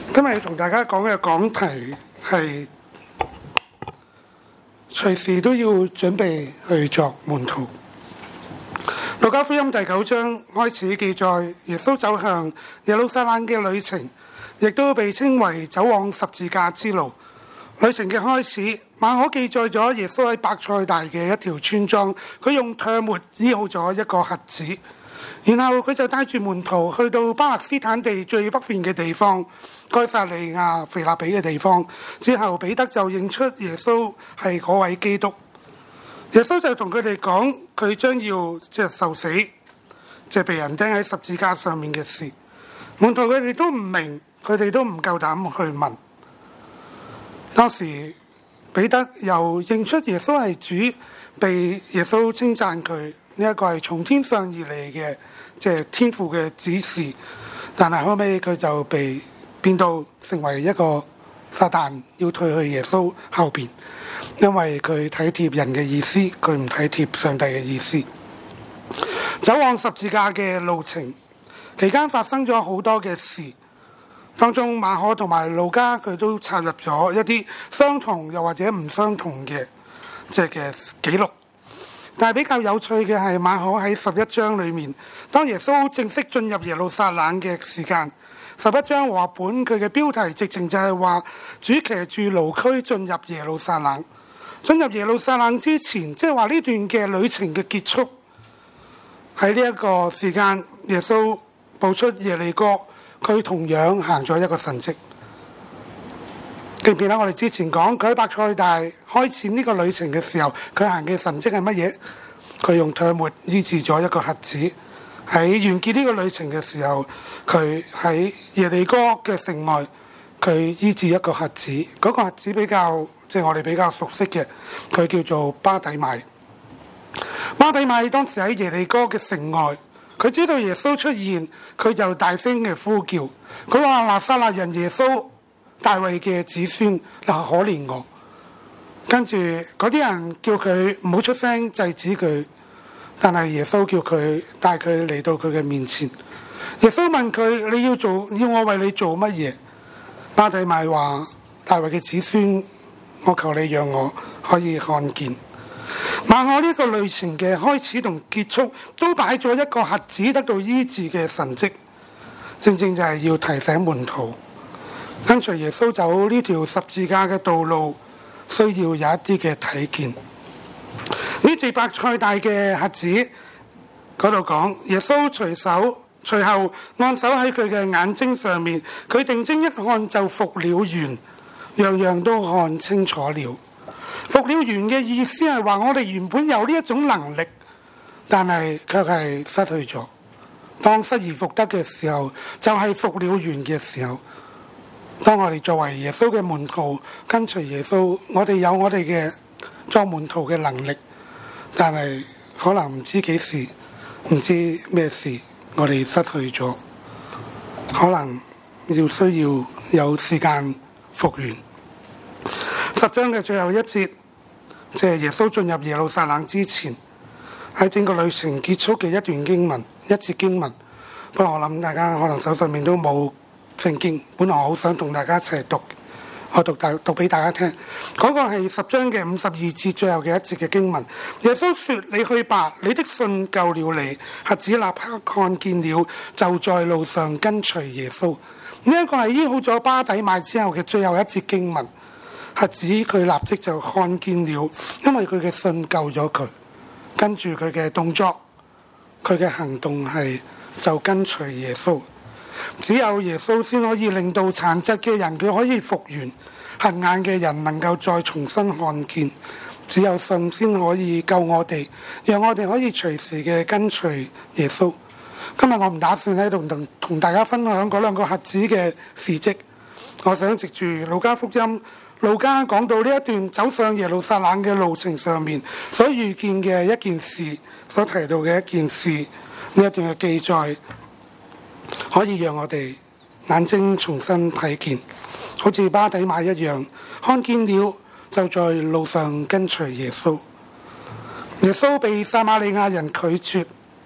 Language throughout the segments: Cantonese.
今日要同大家講嘅講題係隨時都要準備去作門徒。路加福音第9章開始記載耶穌走向耶路撒冷嘅旅程，亦都被稱為走往十字架之路。旅程嘅開始，馬可記載咗耶穌喺伯賽大嘅一條村莊，佢用唾沫醫好咗一個瞎子，然後佢就帶住門徒去到巴勒斯坦地最北邊嘅地方該撒利亞腓立比嘅地方。之後彼得就認出耶穌係嗰位基督。耶穌就同佢哋講佢將要受死，被人釘喺十字架上面嘅事。門徒佢哋都唔明，佢哋都唔夠膽去問。當時彼得又認出耶穌係主，被耶穌稱讚佢呢一個係從天上而嚟嘅，天父嘅指示。但係後尾佢就被變到成為一個撒旦，要退去耶穌後邊，因為佢體貼人嘅意思，佢唔體貼上帝嘅意思。走往十字架嘅路程期間發生咗好多嘅事，當中馬可同埋路加佢都插入咗一啲相同又或者唔相同嘅嘅記錄。但係比較有趣嘅係馬可喺11章裏面，當耶穌正式進入耶路撒冷嘅時間，11章和合本佢嘅標題直情就係話主騎住驢駒進入耶路撒冷。進入耶路撒冷之前，即係話呢段嘅旅程嘅結束，喺呢一個時間，耶穌步出耶利哥，佢同樣行咗一個神蹟。記唔記得我哋之前講佢喺伯賽大開始呢個旅程嘅時候，佢行嘅神蹟係乜嘢？佢用唾沫醫治咗一個瞎子。喺完結呢個旅程嘅時候，佢喺耶利哥嘅城外，佢醫治一個瞎子。嗰個瞎子比較我哋比較熟悉嘅，佢叫做巴底買。巴底買當時喺耶利哥嘅城外，佢知道耶穌出現，佢就大聲嘅呼叫，佢話拿撒勒人耶穌，大衛嘅子孫，可憐我。跟住嗰啲人叫佢唔好出聲制止佢，但係耶穌叫佢帶佢嚟到佢嘅面前。耶穌問佢：你要我為你做乜嘢？巴底買話：大衛嘅子孫，我求你讓我可以看見。馬可呢個旅程嘅開始同結束都擺咗一個瞎子得到醫治嘅神蹟，正正就係要提醒門徒跟隨耶穌走呢條十字架嘅道路，需要有一啲嘅睇見。呢節伯賽大嘅瞎子嗰度講，耶穌隨後按手喺佢嘅眼睛上面，佢定睛一看就復了原，樣樣都看清楚了。復了原嘅意思係話我哋原本有呢一種能力，但係卻係失去咗。當失而復得嘅時候，就係復了原嘅時候。當我哋作為耶穌嘅門徒，跟隨耶穌，我哋有我哋嘅作門徒嘅能力，但係可能唔知幾時，唔知咩事，我哋失去咗，可能需要有時間復原。10章嘅最後一節，即係耶穌進入耶路撒冷之前，喺整個旅程結束嘅一段經文，一節經文。不過我諗大家可能手上面都冇聖經，本來我好想同大家一齊讀，我讀俾大家聽。嗰個係10章嘅52節最後嘅一節嘅經文。耶穌說：你去吧，你的信救了你。瞎子立刻看見了，就在路上跟隨耶穌。呢一個係醫好咗巴底買之後嘅最後一節經文。瞎子佢立即就看見了，因為佢嘅信救咗佢。跟住佢嘅動作，佢嘅行動係就跟隨耶穌。只有耶穌先可以令到殘疾嘅人佢可以復原，瞎眼嘅人能夠再重新看見。只有信先可以救我哋，讓我哋可以隨時嘅跟隨耶穌。今日我唔打算喺度同大家分享嗰兩個瞎子嘅事蹟，我想藉住路加福音，路加講到呢一段走上耶路撒冷嘅路程上面所遇見嘅一件事，所提到嘅一件事，呢一段嘅記載可以讓我哋眼睛重新睇見，好似巴底買一樣，看見了就在路上跟隨耶穌。耶穌被撒瑪利亞人拒絕，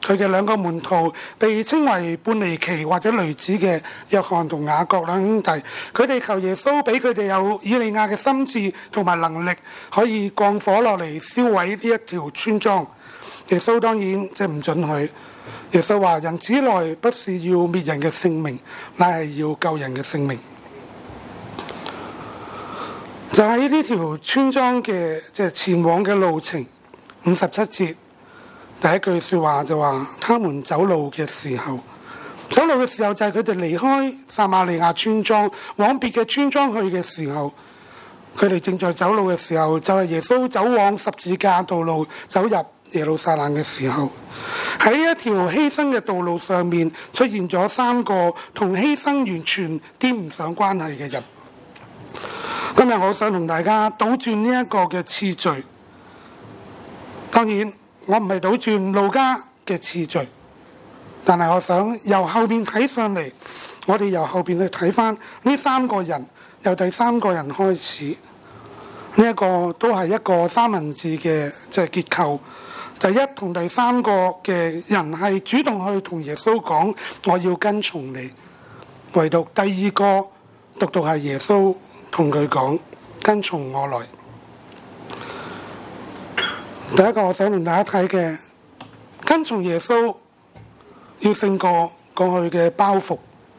佢嘅兩個門徒被稱為半尼奇或者雷子嘅約翰同雅各兩兄弟，佢哋求耶穌俾佢哋有以利亞嘅心智同埋能力，可以降火落嚟燒毀呢一條村莊。耶穌當然唔准許。耶穌話：人子來不是要滅人嘅性命，乃係要救人嘅性命。就喺呢條村莊嘅前往嘅路程，57節第一句說話就話：他們走路嘅時候就係佢哋離開撒瑪利亞村莊往別嘅村莊去嘅時候，佢哋正在走路嘅時候，就係耶穌走往十字架道路走入耶路撒冷嘅時候，喺一條犧牲嘅道路上面出現咗3個同犧牲完全沾唔上關係嘅人。今日我想同大家倒轉呢一個嘅次序，當然我唔係倒轉路加嘅次序，但係我想由後邊睇上嚟，我哋由後邊去睇翻呢3個人，由第3個人開始，呢一個都係一個三文治嘅結構。第一同第3個嘅人係主動去同耶穌講我要跟從你，唯獨第2個獨獨係耶穌同佢講跟從我來。第一個我想同大家睇嘅，跟從耶穌要勝過過去嘅包袱。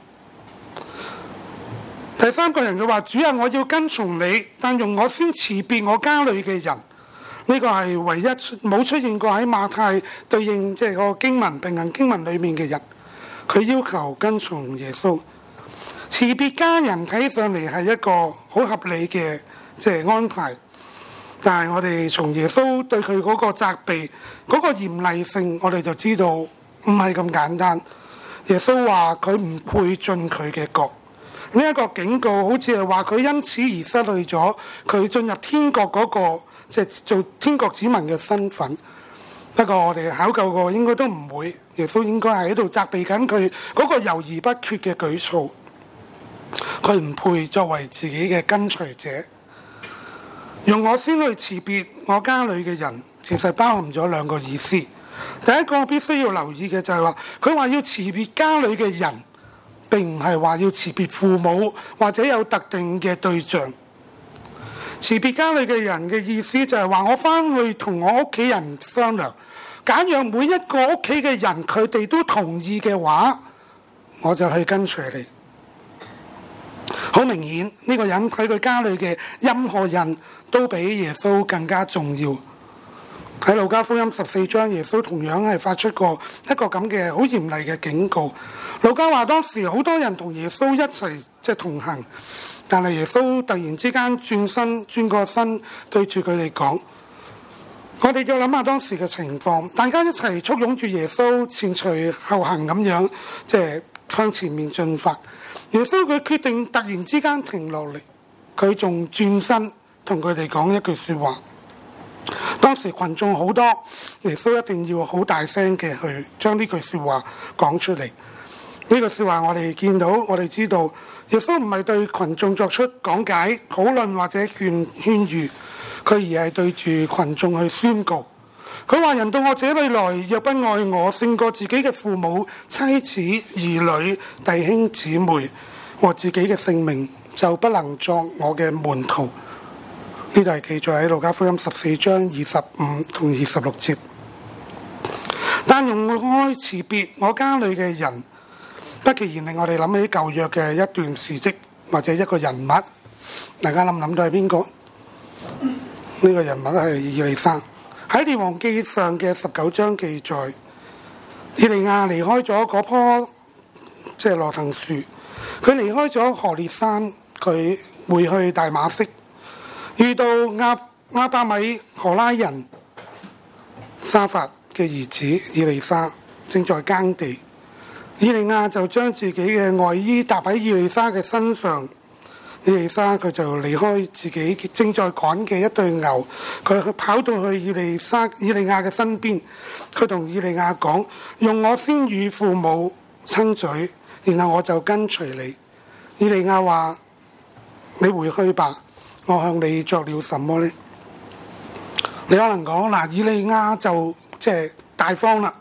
第3個人佢話：主啊，我要跟從你，但容我先辭別我家裏嘅人。呢個係唯一冇出現過喺馬太對應個經文平行經文裏面嘅人，佢要求跟從耶穌。辭別家人睇上嚟係一個好合理嘅安排，但係我哋從耶穌對佢嗰個責備嗰個嚴厲性，我哋就知道唔係咁簡單。耶穌話佢唔配進佢嘅國，呢一個警告好似係話佢因此而失去咗佢進入天國嗰個做天國子民嘅身份。不過我哋考究過應該都唔會，耶穌應該係喺度責備緊佢嗰個猶豫不決嘅舉措。佢唔配作為自己嘅跟隨者。用我先去辭別我家裏嘅人，其實包含咗2個意思。第一個我必須要留意嘅就係話，佢話要辭別家裏嘅人，並唔係話要辭別父母或者有特定嘅對象。辭別家裏嘅人嘅意思就係話，我翻去同我屋企人商量，假若每一個屋企嘅人佢哋都同意嘅話，我就去跟隨你。好明顯呢個人喺佢家裏嘅任何人都比耶穌更加重要。喺路加福音14章，耶穌同樣係發出過一個咁嘅好嚴厲嘅警告。路加話當時好多人同耶穌一齊同行，但係耶穌突然之間轉過身對住佢哋講，我哋要諗下當時嘅情況，大家一齊簇擁住耶穌前隨後行咁樣向前面進發。耶穌佢決定突然之間停落嚟，佢仲轉身同佢哋講一句說話。當時群眾好多，耶穌一定要好大聲嘅去將呢句說話講出嚟。呢句說話我哋見到，我哋知道耶穌唔係對群眾作出講解、討論或者勸喻，佢而係對住群眾去宣告。佢話：人到我這裏來，若不愛我勝過自己嘅父母、妻子、兒女、弟兄姊妹和自己嘅性命，就不能作我嘅門徒。呢度係記載喺路加福音14章25同26節。但容我辭別我家裏嘅人，不其然令我哋諗起舊約嘅一段事蹟或者一個人物。大家諗唔諗到係邊個？呢個人物係以利沙。喺列王記上嘅19章記載，以利亞離開咗嗰棵羅藤樹，佢離開咗何烈山，佢回去大馬色，遇到亞伯米荷拉人沙法嘅兒子以利沙正在耕地，以利亞就將自己嘅外衣搭喺以利沙嘅身上。以利沙佢就離開自己正在趕嘅一對牛，佢跑到去以利亞嘅身邊，佢同以利亞講：用我先與父母親嘴，然後我就跟隨你。以利亞話：你回去吧，我向你作了什麼呢？你可能講嗱，以利亞就大方啦，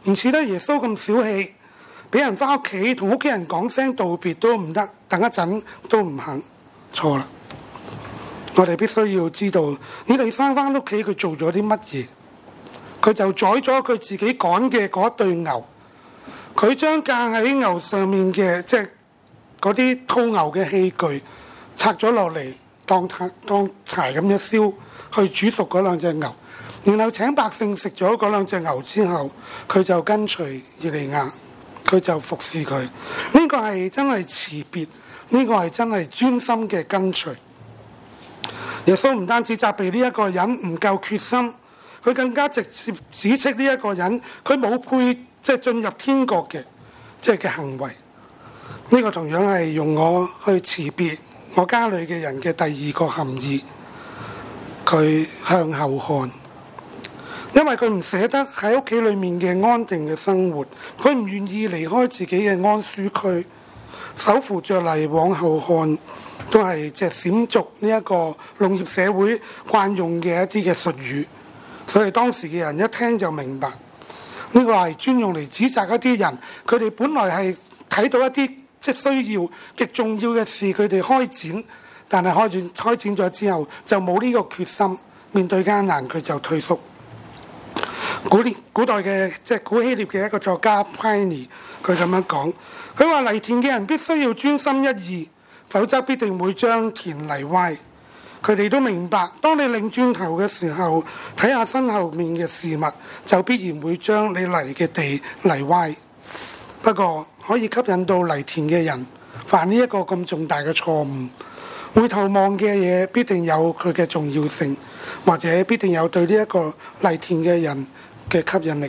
唔似得耶穌咁小氣，俾人返屋企同屋企人講聲道別都唔得，等一陣都唔肯。錯啦！我哋必須要知道，以利沙返屋企佢做咗啲乜嘢？佢就宰咗佢自己趕嘅嗰一對牛，佢將架喺牛上面嘅即係嗰啲套牛嘅器具拆咗落嚟，當柴咁一燒，去煮熟嗰兩隻牛，然後請百姓食咗嗰兩隻牛之後，佢就跟隨以利亞，佢就服侍佢。呢個係真係辭別，呢個係真係專心嘅跟隨。耶穌唔單止責備呢一個人唔夠決心，佢更加直接指斥呢一個人，佢冇配進入天國嘅行為。呢個同樣係用我去辭別我家裏嘅人嘅第二個含義。佢向後看，因為佢唔捨得喺屋企裏面嘅安定嘅生活，佢唔願意離開自己嘅安舒區，手扶着犁往後看，都係閃族呢一個農業社會慣用嘅一啲嘅術語。所以當時嘅人一聽就明白，呢個係專用嚟指責一啲人，佢哋本來係睇到一啲需要極重要嘅事，佢哋開展，但係開展咗之後就冇呢個決心，面對艱難佢就退縮。古代嘅古希臘嘅一個作家 Pliny 佢咁樣講，佢話犁田嘅人必須要專心一意，否則必定會將田犁歪。佢哋都明白，當你擰轉頭嘅時候，睇下身後面嘅事物，就必然會將你犁嘅地犁歪。不過可以吸引到犁田嘅人犯呢一個咁重大嘅錯誤，回頭望嘅嘢必定有佢嘅重要性，或者必定有對呢一個犁田嘅人嘅吸引力。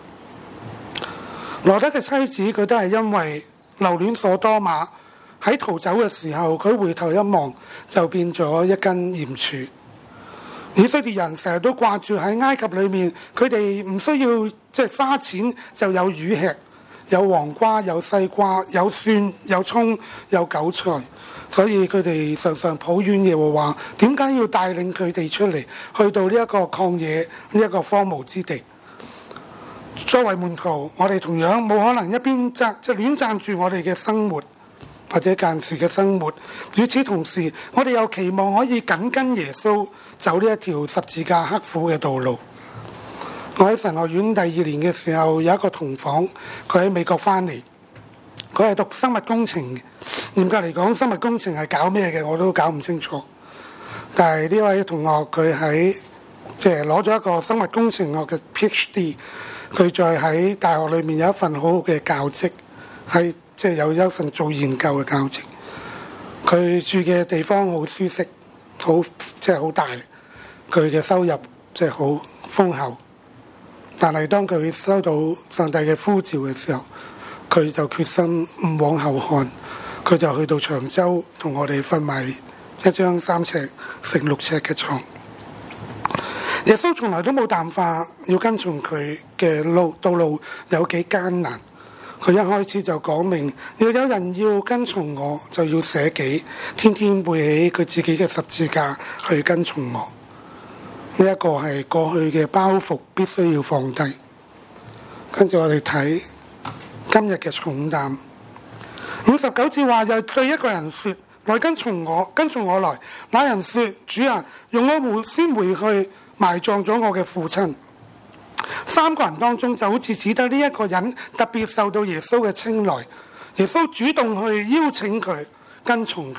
羅德嘅妻子佢都係因為留戀所多瑪，喺逃走嘅時候，佢回頭一望就變咗一根鹽柱。以色列人成日都掛住喺埃及裏面，佢哋唔需要花錢就有魚吃，有黃瓜、有西瓜、有蒜、有葱、有韭菜，所以佢哋常常抱怨耶和華點解要帶領佢哋出嚟，去到呢一個曠野，呢一個荒蕪之地。作為門徒，我哋同樣冇可能一邊亂讚住我哋嘅生活或者間時嘅生活，與此同時，我哋又期望可以緊跟耶穌走呢一條十字架刻苦嘅道路。我喺神學院第2年嘅時候，有一個同房，佢喺美國翻嚟，佢係讀生物工程嘅。嚴格嚟講，生物工程係搞咩嘅我都搞唔清楚。但係呢位同學佢喺攞咗一個生物工程學嘅 PhD， 佢再喺大學裏面有一份好好嘅教職，係有一份做研究嘅教職。佢住嘅地方好舒適，好大，佢嘅收入好豐厚。但係當佢收到上帝嘅呼召嘅時候，佢就決心唔往後看，佢就去到長洲同我哋瞓埋一張3尺乘6尺嘅床。耶穌從來都冇淡化要跟從佢嘅道路有幾艱難。佢一開始就講明，要有人要跟從我，就要捨己，天天背起佢自己嘅十字架去跟從我。呢一個係過去嘅包袱，必須要放低。跟住我哋睇今日嘅重擔。59節話，又對一個人說：來跟從我來。那人說：主啊，容我先回去埋葬咗我嘅父親。3個人當中就好似只得呢一個人特別受到耶穌嘅青睞，耶穌主動去邀請佢跟從佢。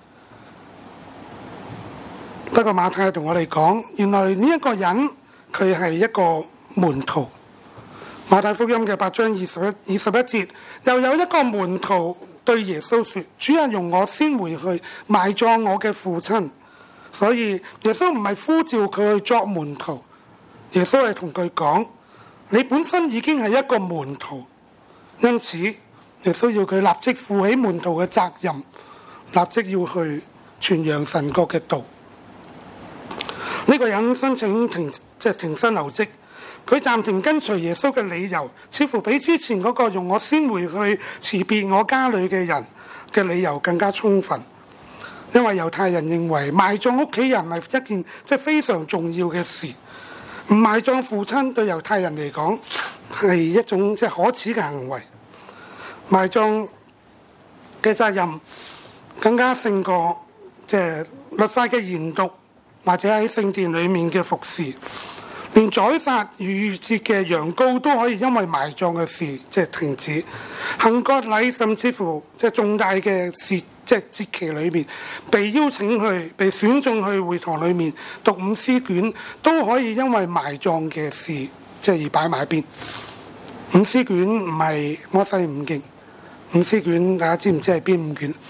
不過馬太同我哋講，原來呢一個人佢係一個門徒。馬太福音嘅8章21節，又有一個門徒對耶穌說：主啊，容我先回去埋葬我嘅父親。所以耶穌唔係呼召佢去作門徒，耶穌係同佢講：你本身已經係一個門徒，因此耶穌要佢立即負起門徒嘅責任，立即要去傳揚神國嘅道。呢個人申請停薪留職，佢暫停跟隨耶穌嘅理由，似乎比之前嗰個容我先回去辭別我家裏嘅人嘅理由更加充分。因為猶太人認為埋葬屋企人係一件非常重要嘅事， 唔埋葬父親對猶太人嚟講係一種可恥嘅行為，埋葬嘅責任更加勝過律法嘅研讀或者喺聖殿裏面嘅服侍。連宰殺逾越節嘅羊羔都可以因為埋葬嘅事停止，行割禮甚至乎重大嘅事節期裏面被邀請去、被選中去會堂裏面讀五書卷，都可以因為埋葬嘅事而擺埋一邊。五書卷唔係摩西五經，五書卷大家知唔知係邊五卷？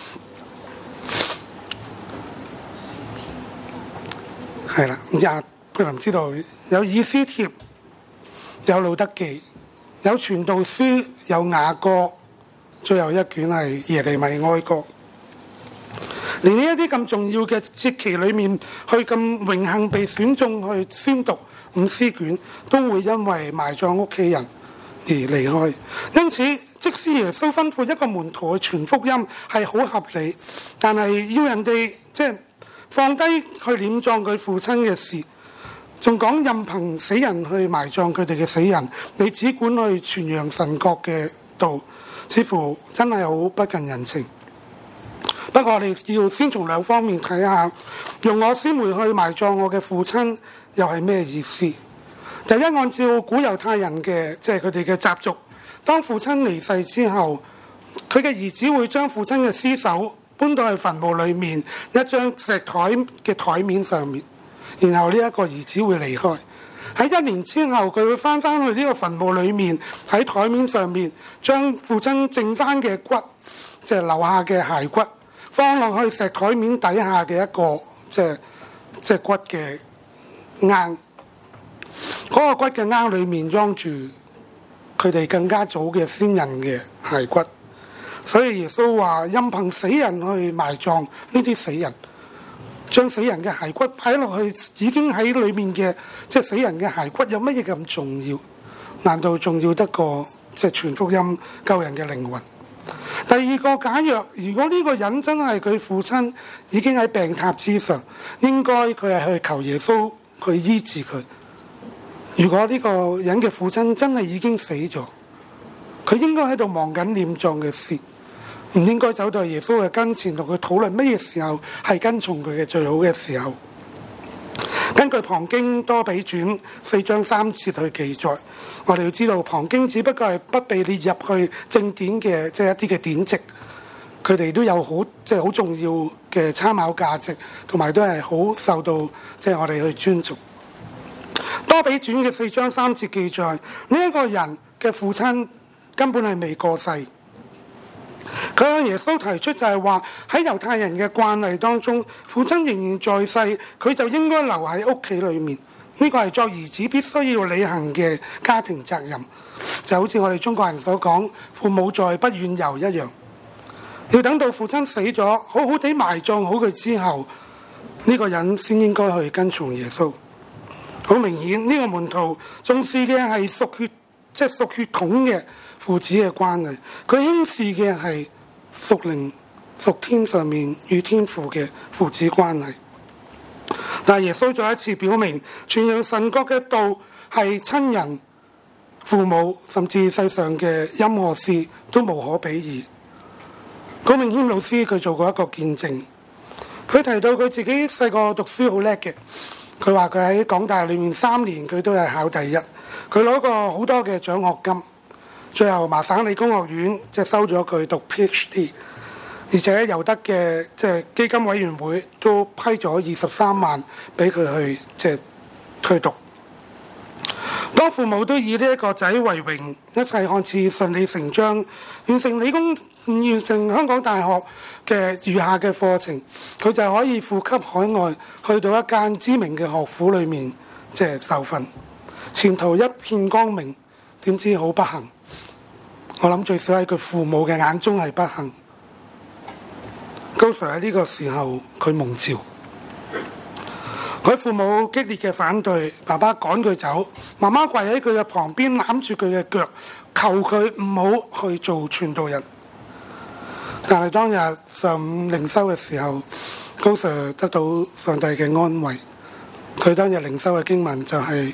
係啦，佢能知道有以斯帖、有路德記、有傳道書、有雅歌，最後一卷係耶利米哀歌。連呢一啲咁重要嘅節期裏面，去咁榮幸被選中去宣讀五書卷，都會因為埋葬屋企人而離開。因此，即使耶穌吩咐一個門徒去傳福音係好合理，但係要人哋放低去殮葬佢父親嘅事，仲講任憑死人去埋葬佢哋嘅死人，你只管去傳揚神國嘅道，似乎真係好不近人情。不過我哋要先從兩方面睇下，用我先回去埋葬我嘅父親又係咩意思？第一，按照古猶太人嘅佢哋嘅習俗，當父親離世之後，佢嘅兒子會將父親嘅屍首搬到去墳墓裏面一張石台嘅台面上面，然後呢一個兒子會離開。喺1年之後，佢會翻返去呢個墳墓裏面，喺台面上面將父親剩翻嘅骨，留下嘅骸骨，放落去石台面底下嘅一個骨嘅罌。嗰個骨嘅罌裏面裝住佢哋更加早嘅先人嘅骸骨。所以耶穌話任憑死人去埋葬呢啲死人，將死人嘅骸骨擺落去已經喺裏面嘅死人嘅骸骨有乜嘢咁重要？難道重要得過傳福音救人嘅靈魂？第二個，假若如果呢個人真係佢父親已經喺病榻之上，應該佢係去求耶穌去醫治佢。如果呢個人嘅父親真係已經死咗，佢應該喺度忙緊殮葬嘅事，唔應該走到耶穌嘅跟前同佢討論乜嘢時候係跟從佢嘅最好嘅時候。根據旁經多比傳4章3節去記載，我哋要知道旁經只不過係不被列入去正典嘅一啲嘅典籍，佢哋都有好重要嘅參考價值，同埋都係好受到我哋去尊重。多比傳嘅4章3節記載，呢一個人嘅父親根本係未過世，佢向耶穌提出就係話喺猶太人嘅慣例當中，父親仍然在世，佢就應該留喺屋企裏面。呢個係作兒子必須要履行嘅家庭責任，就好似我哋中國人所講父母在不遠遊一樣。要等到父親死咗，好好地埋葬好佢之後，呢個人先應該去跟從耶穌。好明顯，呢個門徒重視嘅係屬血統嘅父子嘅關係，佢輕視嘅係屬靈屬天上面與天父嘅父子關係。但係耶穌再一次表明，傳揚神國嘅道係親人、父母，甚至世上嘅任何事都無可比擬。高明謙老師佢做過一個見證，佢提到佢自己細個讀書好叻嘅，佢話佢喺港大裏面3年佢都係考第一，佢攞過好多嘅獎學金，最後麻省理工學院收咗佢讀 PhD， 而且尤德嘅基金委員會都批咗23萬俾佢去讀。當父母都以呢一個仔為榮，一切看似順理成章，完成香港大學嘅餘下嘅課程，佢就可以負笈海外，去到一間知名嘅學府裏面受訓，前途一片光明。點知好不幸，我諗最少喺佢父母嘅眼中係不幸。高 Sir 喺呢個時候佢蒙召，佢父母激烈嘅反對，爸爸趕佢走，媽媽跪喺佢嘅旁邊攬住佢嘅腳，求佢唔好去做傳道人。但係當日上午靈修嘅時候，高 Sir 得到上帝嘅安慰。佢當日靈修嘅經文就係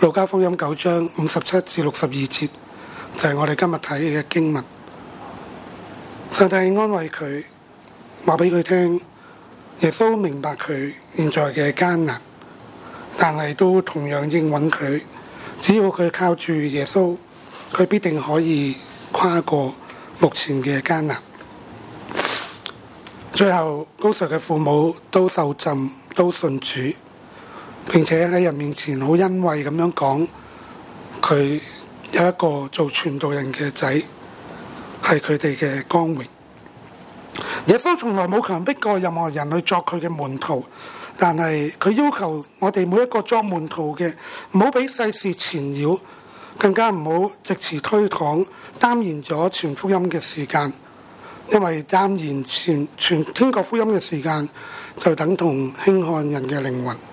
路加福音9章57至62節，就係我哋今日睇嘅經文。上帝安慰佢，話俾佢聽，耶穌明白佢現在嘅艱難，但係都同樣應允佢，只要佢靠住耶穌，佢必定可以跨過目前嘅艱難。最後，高 Sir 嘅父母都受浸，都信主，並且喺人面前好欣慰咁樣講，佢有一個做傳道人嘅仔，係佢哋嘅光榮。耶穌從來冇強迫過任何人去作佢嘅門徒，但係佢要求我哋每一個作門徒嘅，唔好俾世事纏繞，更加唔好藉詞推搪，耽延咗傳福音嘅時間。因為耽延傳天國福音嘅時間，就等同輕看人嘅靈魂。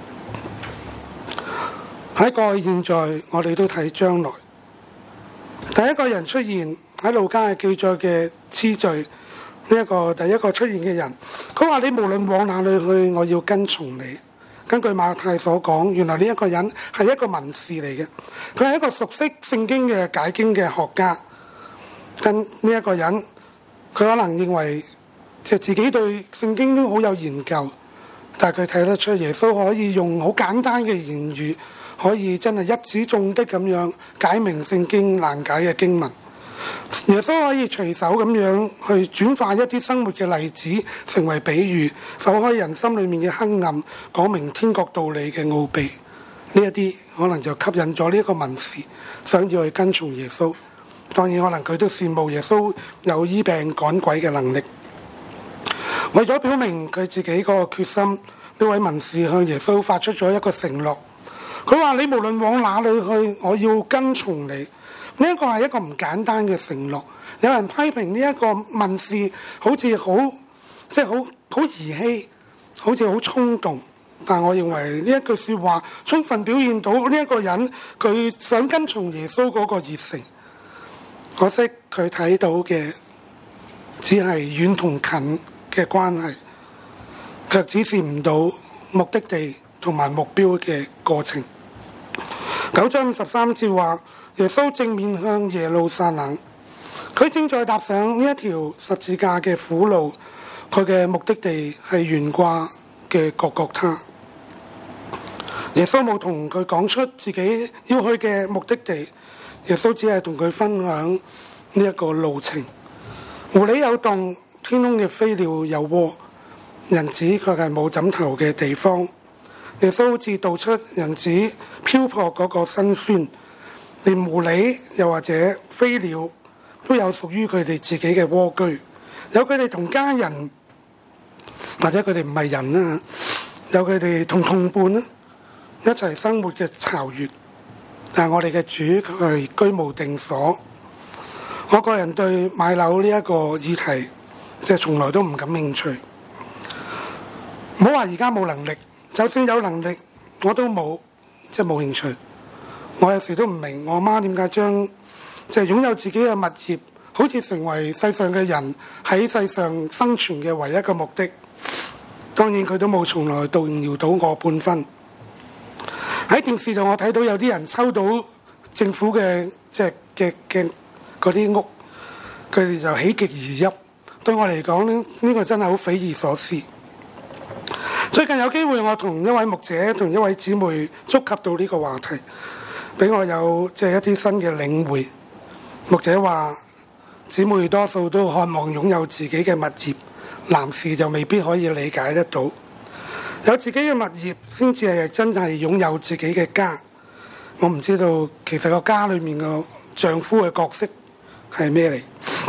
喺過去、現在，我哋都睇將來。第一個人出現喺路加記載嘅次序，呢一個第一個出現嘅人，佢話：你無論往哪裏去，我要跟從你。根據馬太所講，原來呢一個人係一個文士嚟嘅，佢係一個熟悉聖經嘅解經嘅學家。跟呢一個人，佢可能認為自己對聖經都好有研究，但係佢睇得出耶穌可以用好簡單嘅言語，可以真係一語中的咁樣解明聖經難解嘅經文。耶穌可以隨手咁樣去轉化一啲生活嘅例子成為比喻，剖開人心裏面嘅黑暗，講明天國道理嘅奧秘。呢一啲可能就吸引咗呢一個文士想要去跟從耶穌。當然可能佢都羨慕耶穌有醫病趕鬼嘅能力。為咗表明佢自己嗰個決心，呢位文士向耶穌發出咗一個承諾。佢話：你無論往哪裏去，我要跟從你。呢一個係一個唔簡單嘅承諾。有人批評呢一個文士好似好兒戲，好似好衝動。但我認為呢一句説話充分表現到呢一個人佢想跟從耶穌嗰個熱誠。可惜佢睇到嘅只係遠同近嘅關係，卻指示唔到目的地同埋目標嘅過程。9章13節話：耶穌正面向耶路撒冷，佢正在踏上呢一條十字架嘅苦路，佢嘅目的地係懸掛嘅各各他。耶穌冇同佢講出自己要去嘅目的地。耶穌只係同佢分享呢一個路程。狐狸有洞，天空嘅飛鳥有窩，人子卻係冇枕頭嘅地方。耶穌好似道出人子漂泊嗰個辛酸，連狐狸又或者飛鳥都有屬於佢哋自己嘅窩居，有佢哋同家人，或者佢哋唔係人啦，有佢哋同同伴啦，一齊生活嘅巢穴。但係我哋嘅主佢係居無定所。我個人對買樓呢一個議題，從來都唔感興趣。唔好話而家冇能力，就算有能力，我都冇興趣。我有時都唔明我媽點解將擁有自己嘅物業，好似成為世上嘅人喺世上生存嘅唯一嘅目的。當然佢都冇從來動搖到我半分。喺電視度我睇到有啲人抽到政府嘅嗰啲屋，佢哋就喜極而泣。對我嚟講呢個真係好匪夷所思。最近有機會我同一位牧者同一位姊妹觸及到呢個話題，俾我有一啲新嘅領會。牧者話姊妹多數都渴望擁有自己嘅物業，男士就未必可以理解得到。有自己嘅物業先至係真係擁有自己嘅家。我唔知道其實個家裏面個丈夫嘅角色係咩嚟。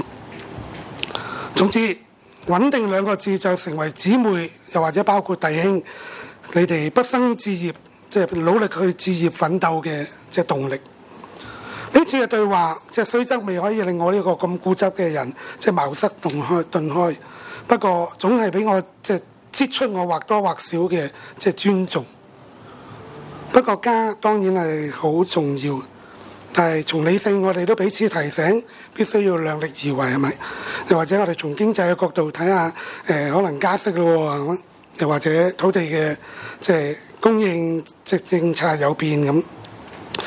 總之穩定兩個字就成為姊妹，又或者包括弟兄，你哋畢生置業，努力去置業奮鬥嘅動力。呢次嘅對話雖則未可以令我呢個咁固執嘅人茅塞頓開，不過總係俾我擠出我或多或少嘅尊重。不過家當然係好重要，但係從理性我哋都彼此提醒，必須要量力而為，係咪？又或者我哋從經濟嘅角度睇下，可能加息咯，又或者土地嘅供應政策有變咁。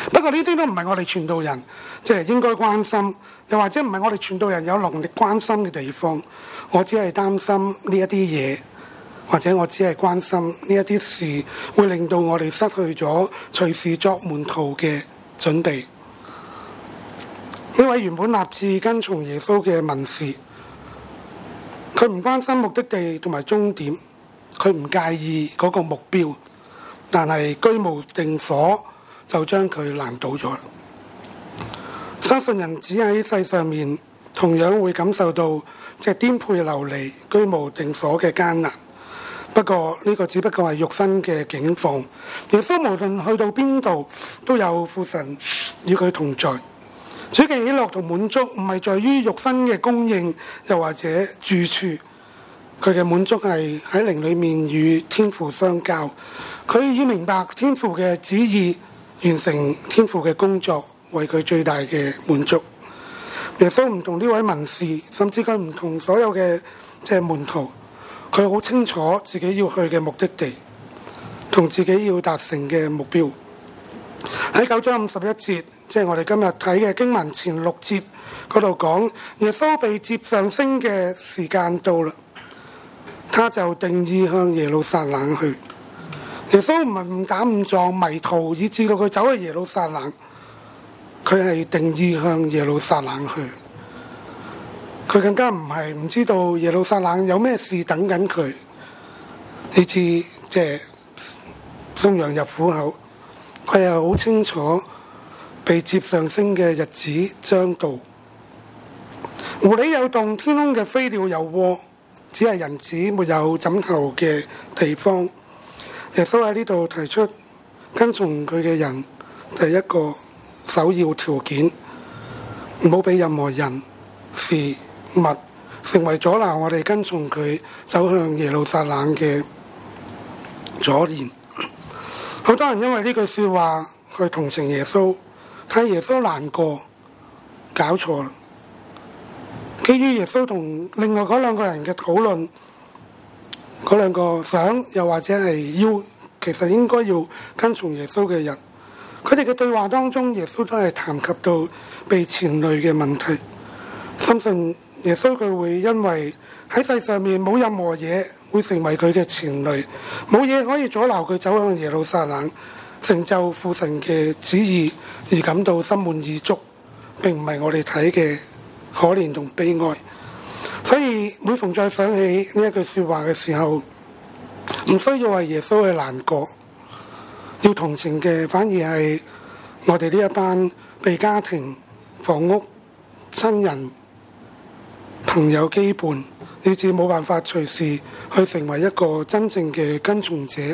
不過呢啲都唔係我哋傳道人應該關心，又或者唔係我哋傳道人有能力關心嘅地方。我只係擔心呢一啲嘢，或者我只係關心呢一啲事會令到我哋失去咗隨時作門徒嘅準備。呢位原本立志跟從耶穌嘅文士，佢唔關心目的地同埋終點，佢唔介意嗰個目標，但係居無定所就將佢難倒咗啦。相信人子喺世上面同樣會感受到顛沛流離、居無定所嘅艱難。不過呢個只不過係肉身嘅境況。耶穌無論去到邊度，都有父神與佢同在。主嘅喜樂同滿足唔係在於肉身嘅供應，又或者住處。佢嘅滿足係喺靈裏面與天父相交。佢已明白天父嘅旨意，完成天父嘅工作，為佢最大嘅滿足。耶穌唔同呢位文士，甚至佢唔同所有嘅門徒，佢好清楚自己要去嘅目的地，同自己要達成嘅目標。喺9章51節，即係我哋今日睇嘅經文前6節嗰度講，耶穌被接上升嘅時間到啦，他就定意向耶路撒冷去。耶穌唔係誤打誤撞迷途，以致到佢走去耶路撒冷，佢係定意向耶路撒冷去。佢更加唔係唔知道耶路撒冷有咩事等緊佢，以致送羊入虎口。佢係好清楚被接上升嘅日子將到。狐狸有洞，天空嘅飛鳥有窩，只係人子沒有枕頭嘅地方。耶穌喺呢度提出跟從佢嘅人第一個首要條件，唔好俾任何人事物成為阻撓我哋跟從佢走向耶路撒冷嘅阻攔。好多人因為呢句說話去同情耶穌，睇耶穌難過，搞錯啦。基於耶穌同另外嗰兩個人嘅討論，嗰兩個想又或者係要，其實應該要跟從耶穌嘅人，佢哋嘅對話當中，耶穌都係談及到被牽累嘅問題。深信耶穌佢會因為喺世上面冇任何嘢會成為佢嘅牽累，冇嘢可以阻撓佢走向耶路撒冷成就父神嘅旨意，而感到心滿意足，並唔係我哋睇嘅可憐同悲哀。所以每逢再想起呢一句說話嘅時候，唔需要為耶穌去難過，要同情嘅反而係我哋呢一班被家庭、房屋、親人、朋友羈絆，以致冇辦法隨時去成為一個真正嘅跟從者，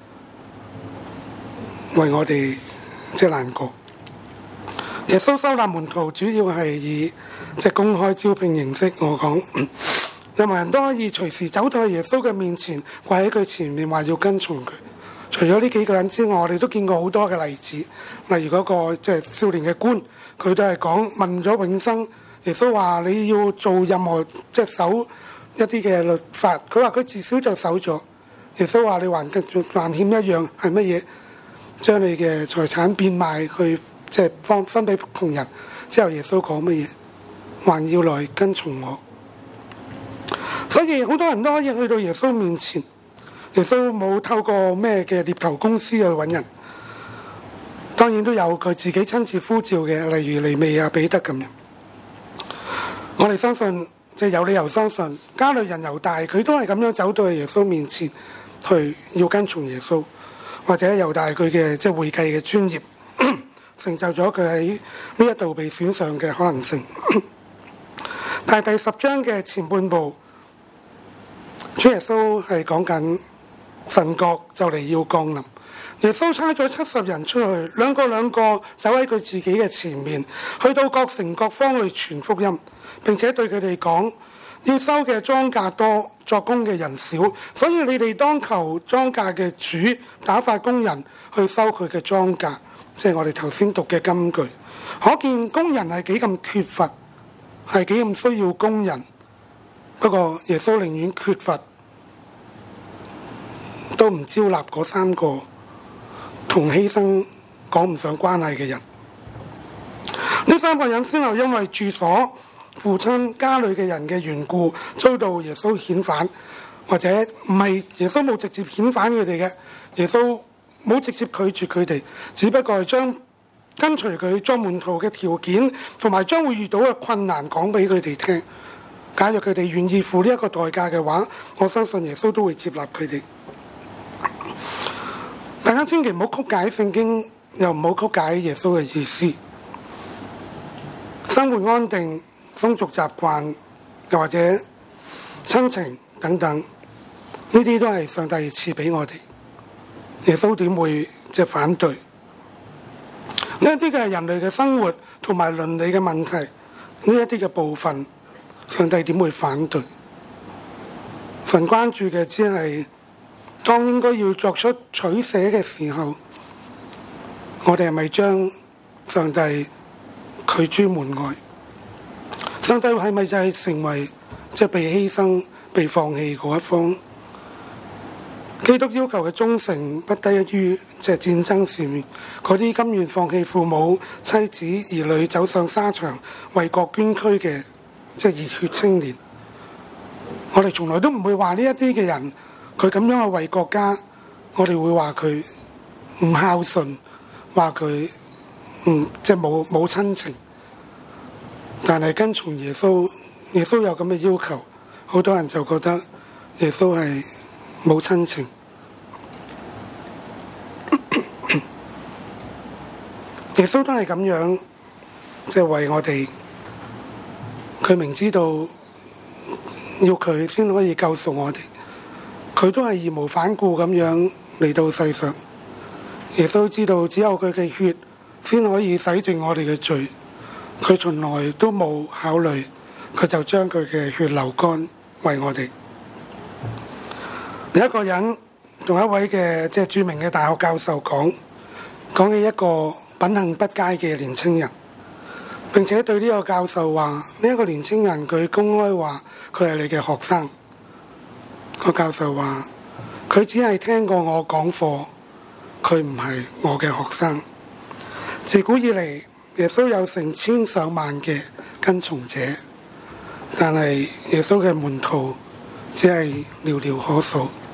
為我哋難過。耶穌收納門徒主要係以公開招聘形式，我講任何人都可以隨時走到耶穌嘅面前，跪喺佢前面話要跟從佢。除咗呢幾個人之外，我哋都見過好多嘅例子，例如嗰個少年嘅官，佢都係問咗永生。耶穌話你要做任何守一啲嘅律法，佢話佢至少就守咗。耶穌話你還欠一樣係乜嘢？將你嘅財產變賣去分俾窮人。之後耶穌講乜嘢？還要來跟從我。所以好多人都可以去到耶穌面前。耶穌冇透過咩嘅獵頭公司去揾人，當然都有佢自己親自呼召嘅，例如尼味啊、彼得咁樣。我哋相信有理由相信加略人猶大佢都係咁樣走到去耶穌面前去要跟從耶穌，或者猶大佢嘅會計嘅專業成就咗佢喺呢一度被選上嘅可能性。但係第10章嘅前半部，主耶穌係講緊神國就嚟要降臨。耶穌差咗70人出去，兩個走喺佢自己嘅前面，去到各城各方去傳福音，並且對佢哋講，要收嘅莊稼多，作工嘅人少，所以你哋當求莊稼嘅主打發工人去收佢嘅莊稼。即係我哋頭先讀嘅金句，可見工人係幾咁缺乏，係幾咁需要工人。不過耶穌寧願缺乏都唔招納嗰3個同犧牲講唔上關係嘅人。呢三個人先後因為住所、父親、家裏嘅人嘅緣故，遭到耶穌遣返，或者唔係耶穌冇直接遣返佢哋嘅，耶穌冇直接拒絕佢哋，只不過係將跟隨佢作門徒嘅條件同埋將會遇到嘅困難講俾佢哋聽。假如佢哋願意付呢一個代價嘅話，我相信耶穌都會接納佢哋。大家千祈唔好曲解聖經，又唔好曲解耶穌嘅意思。生活安定、風俗習慣，又或者親情等等，呢啲都係上帝賜俾我哋。耶穌點會反對？呢一啲嘅係人類嘅生活同埋倫理嘅問題，呢一啲嘅部分，上帝點會反對？神關注嘅只係當應該要作出取捨嘅時候，我哋係咪將上帝拒諸門外？上帝係咪就係成為被犧牲、被放棄嗰一方？基督要求嘅忠誠不低於戰爭上面嗰啲甘願放棄父母、妻子、兒女走上沙場為國捐軀嘅熱血青年。我哋從來都唔會話呢一啲嘅人佢咁樣去為國家，我哋會話佢唔孝順，話佢冇親情。但係跟從耶穌，耶穌有咁嘅要求，好多人就覺得耶穌係冇親情。耶穌都係咁樣，為我哋，佢明知道要佢先可以救贖我哋，佢都係義無反顧咁樣嚟到世上。耶穌知道只有佢嘅血先可以洗淨我哋嘅罪，佢從來都冇考慮，佢就將佢嘅血流乾為我哋。另一個人同一位嘅著名嘅大學教授講起一個品行不佳嘅年青人，並且對呢個教授話：呢一個年青人佢公開話佢係你嘅學生。個教授話：佢只係聽過我講課，佢唔係我嘅學生。自古以嚟，耶穌有成千上萬嘅跟從者，但係耶穌嘅門徒只係寥寥可數。